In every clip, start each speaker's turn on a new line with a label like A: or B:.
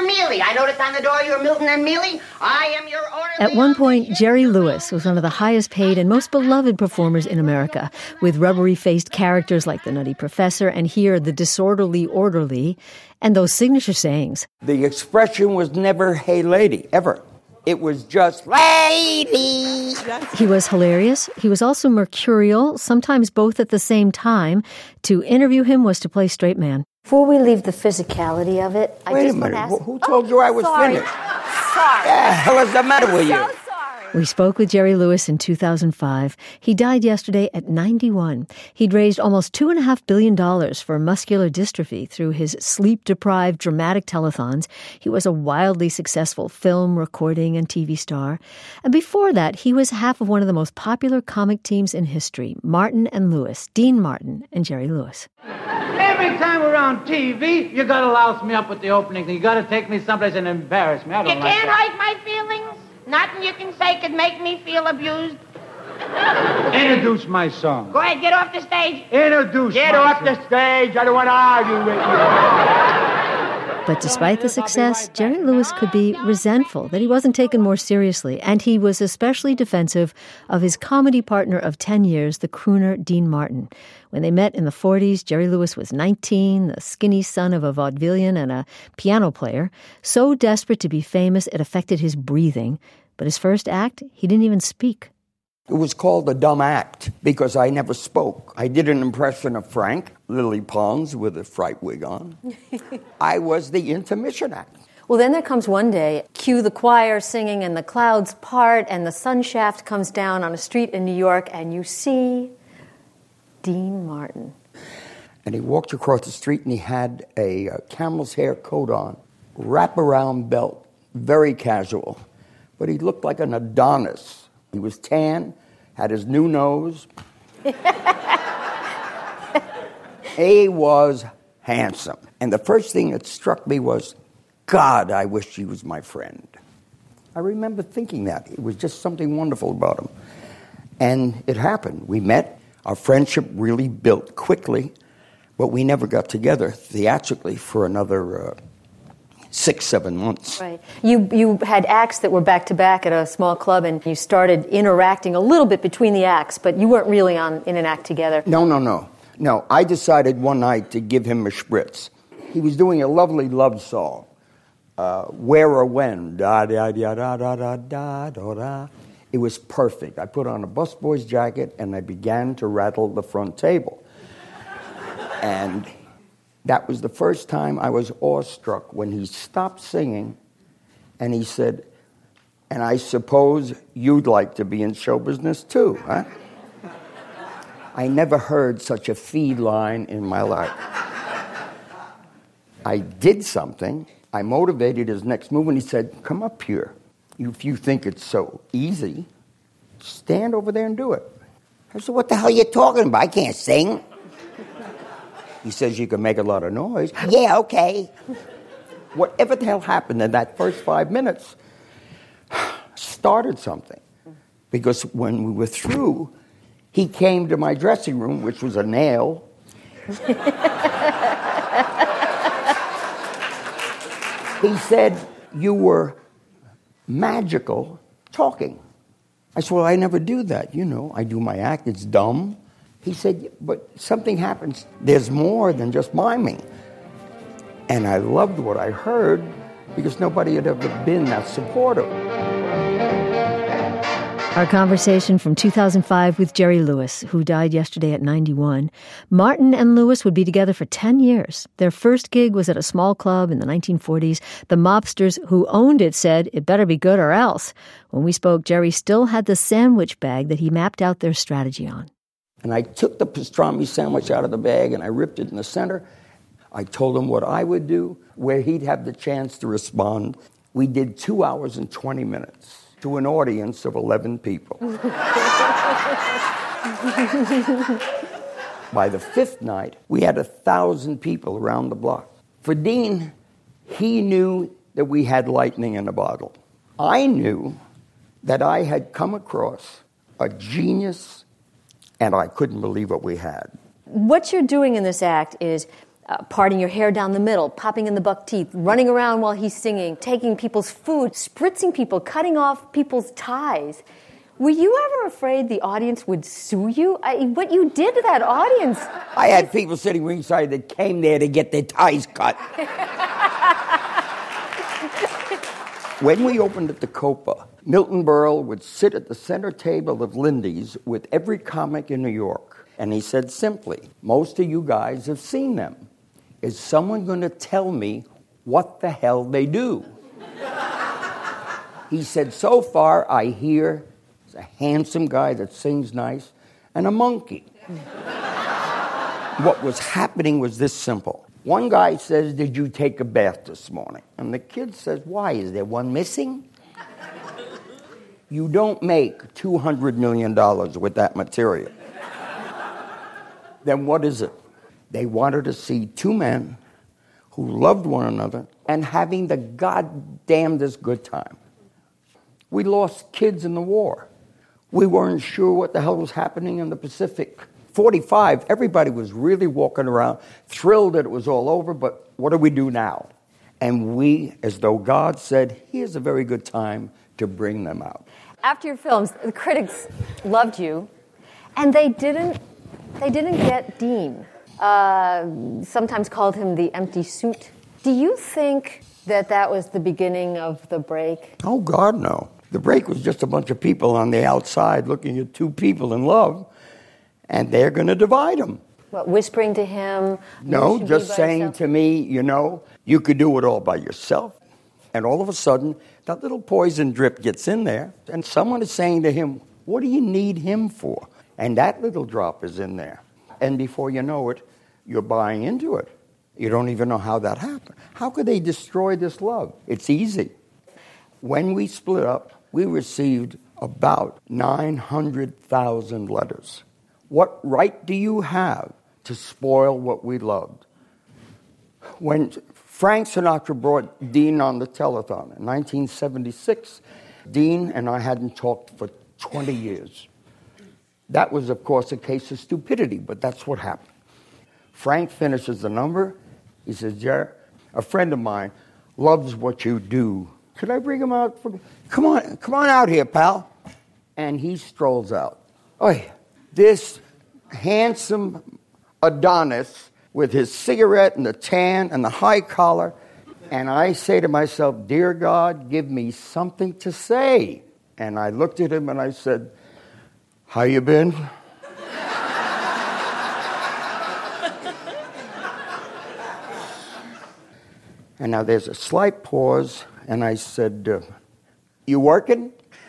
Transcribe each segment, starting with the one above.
A: and Mealy. I noticed on the door you're Milton and Mealy. I am your orderly.
B: At one point, Jerry Lewis was one of the highest paid and most beloved performers in America, with rubbery-faced characters like the Nutty Professor and here the disorderly orderly, and those signature sayings.
C: The expression was never, "Hey, lady," ever. It was just, "Lady."
B: He was hilarious. He was also mercurial, sometimes both at the same time. To interview him was to play straight man.
D: Before we leave the physicality of it,
C: Wait a minute. Who told you I was finished?
D: Sorry.
C: What the hell is the matter with you?
B: We spoke with Jerry Lewis in 2005. He died yesterday at 91. He'd raised almost $2.5 billion for muscular dystrophy through his sleep-deprived dramatic telethons. He was a wildly successful film, recording, and TV star. And before that, he was half of one of the most popular comic teams in history, Martin and Lewis, Dean Martin and Jerry Lewis.
E: Every time we're on TV, you gotta louse me up with the opening thing. You gotta take me someplace and embarrass me. I don't
A: You
E: like
A: can't
E: that.
A: hurt my feelings. Nothing you can say could make me feel abused.
E: Introduce my song.
A: Go ahead, get off the stage.
E: Get off the stage. I don't want to argue with you.
B: But despite the success, Jerry Lewis could be resentful that he wasn't taken more seriously, and he was especially defensive of his comedy partner of 10 years, the crooner Dean Martin. When they met in the 40s, Jerry Lewis was 19, the skinny son of a vaudevillian and a piano player, so desperate to be famous it affected his breathing. But his first act, he didn't even speak.
C: It was called a dumb act because I never spoke. I did an impression of Frank, Lily Pons with a fright wig on. I was the intermission act.
D: Well, then there comes one day, cue the choir singing and the clouds part and the sun shaft comes down on a street in New York and you see Dean Martin.
C: And he walked across the street and he had a camel's hair coat on, wraparound belt, very casual. But he looked like an Adonis. He was tan, had his new nose. He was handsome. And the first thing that struck me was, God, I wish he was my friend. I remember thinking that. It was just something wonderful about him. And it happened. We met. Our friendship really built quickly, but we never got together theatrically for another 6-7 months.
D: Right. You had acts that were back-to-back at a small club, and you started interacting a little bit between the acts, but you weren't really in an act together.
C: No, I decided one night to give him a spritz. He was doing a lovely love song, Where or When, da-da-da-da-da-da-da-da. It was perfect. I put on a busboy's jacket, and I began to rattle the front table. And that was the first time I was awestruck when he stopped singing and he said, and I suppose you'd like to be in show business too, huh? I never heard such a feed line in my life. I did something. I motivated his next move and he said, come up here. If you think it's so easy, stand over there and do it. I said, what the hell are you talking about? I can't sing. He says you can make a lot of noise. Yeah, okay. Whatever the hell happened in that first 5 minutes started something. Because when we were through, he came to my dressing room, which was a nail. He said, you were magical talking. I said, well, I never do that. You know, I do my act. It's dumb. He said, but something happens. There's more than just miming. And I loved what I heard because nobody had ever been that supportive.
B: Our conversation from 2005 with Jerry Lewis, who died yesterday at 91. Martin and Lewis would be together for 10 years. Their first gig was at a small club in the 1940s. The mobsters who owned it said, it better be good or else. When we spoke, Jerry still had the sandwich bag that he mapped out their strategy on.
C: And I took the pastrami sandwich out of the bag and I ripped it in the center. I told him what I would do, where he'd have the chance to respond. We did 2 hours and 20 minutes. To an audience of 11 people. By the fifth night, we had 1,000 people around the block. For Dean, he knew that we had lightning in a bottle. I knew that I had come across a genius, and I couldn't believe what we had.
D: What you're doing in this act is parting your hair down the middle, popping in the buck teeth, running around while he's singing, taking people's food, spritzing people, cutting off people's ties. Were you ever afraid the audience would sue you? What you did to that audience.
C: I had people sitting ringside that came there to get their ties cut. When we opened at the Copa, Milton Berle would sit at the center table of Lindy's with every comic in New York. And he said simply, most of you guys have seen them. Is someone going to tell me what the hell they do? He said, so far I hear a handsome guy that sings nice and a monkey. What was happening was this simple. One guy says, did you take a bath this morning? And the kid says, why? Is there one missing? You don't make $200 million with that material. Then what is it? They wanted to see two men who loved one another and having the goddamnedest good time. We lost kids in the war. We weren't sure what the hell was happening in the Pacific. 45, everybody was really walking around, thrilled that it was all over, but what do we do now? And we, as though God said, here's a very good time to bring them out.
D: After your films, the critics loved you, and they didn't get Dean. Sometimes called him the empty suit. Do you think that was the beginning of the break?
C: Oh, God, no. The break was just a bunch of people on the outside looking at two people in love, and they're going to divide them.
D: What, whispering to him?
C: No, just saying to me, you could do it all by yourself. And all of a sudden, that little poison drip gets in there, and someone is saying to him, what do you need him for? And that little drop is in there. And before you know it, you're buying into it. You don't even know how that happened. How could they destroy this love? It's easy. When we split up, we received about 900,000 letters. What right do you have to spoil what we loved? When Frank Sinatra brought Dean on the telethon in 1976, Dean and I hadn't talked for 20 years. That was, of course, a case of stupidity, but that's what happened. Frank finishes the number. He says, Jerry, a friend of mine loves what you do. Could I bring him out? Come on out here, pal. And he strolls out. Oy, this handsome Adonis with his cigarette and the tan and the high collar. And I say to myself, dear God, give me something to say. And I looked at him and I said, how you been? And now there's a slight pause, and I said, you working?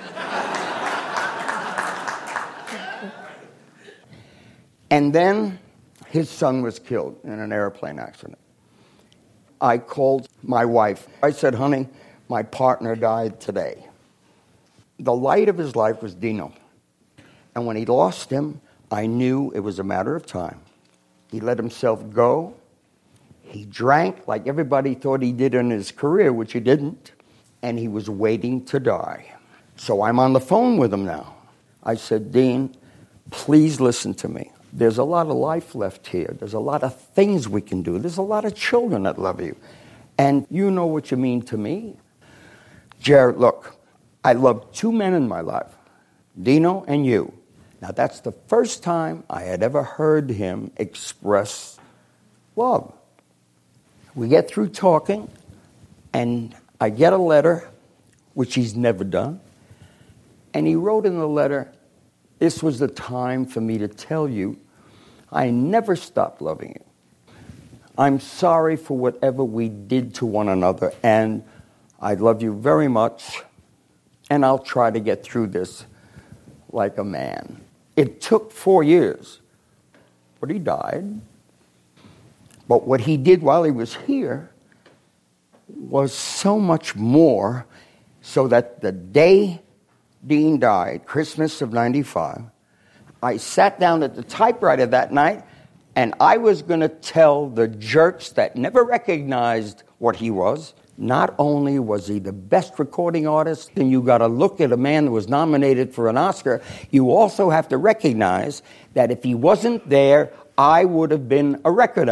C: And then his son was killed in an airplane accident. I called my wife. I said, honey, my partner died today. The light of his life was Dino. And when he lost him, I knew it was a matter of time. He let himself go. He drank like everybody thought he did in his career, which he didn't. And he was waiting to die. So I'm on the phone with him now. I said, Dean, please listen to me. There's a lot of life left here. There's a lot of things we can do. There's a lot of children that love you. And you know what you mean to me. Jared, look, I love two men in my life, Dino and you. Now, that's the first time I had ever heard him express love. We get through talking, and I get a letter, which he's never done. And he wrote in the letter, this was the time for me to tell you I never stopped loving you. I'm sorry for whatever we did to one another, and I love you very much, and I'll try to get through this like a man. It took 4 years, but he died. But what he did while he was here was so much more, so that the day Dean died, Christmas of 95, I sat down at the typewriter that night, and I was going to tell the jerks that never recognized what he was, not only was he the best recording artist, and you got to look at a man that was nominated for an Oscar, you also have to recognize that if he wasn't there, I would have been a record act.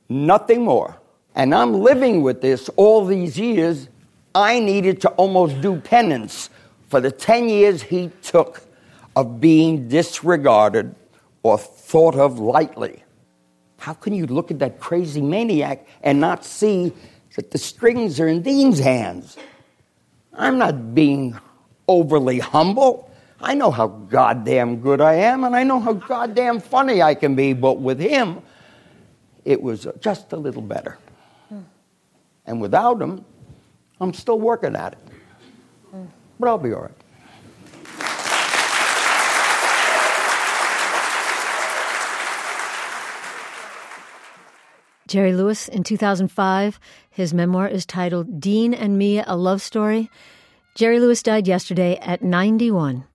C: Nothing more. And I'm living with this all these years. I needed to almost do penance for the 10 years he took of being disregarded or thought of lightly. How can you look at that crazy maniac and not see that the strings are in Dean's hands? I'm not being overly humble. I know how goddamn good I am, and I know how goddamn funny I can be, but with him, it was just a little better. And without him, I'm still working at it. But I'll be all right.
B: Jerry Lewis in 2005. His memoir is titled Dean and Me, A Love Story. Jerry Lewis died yesterday at 91.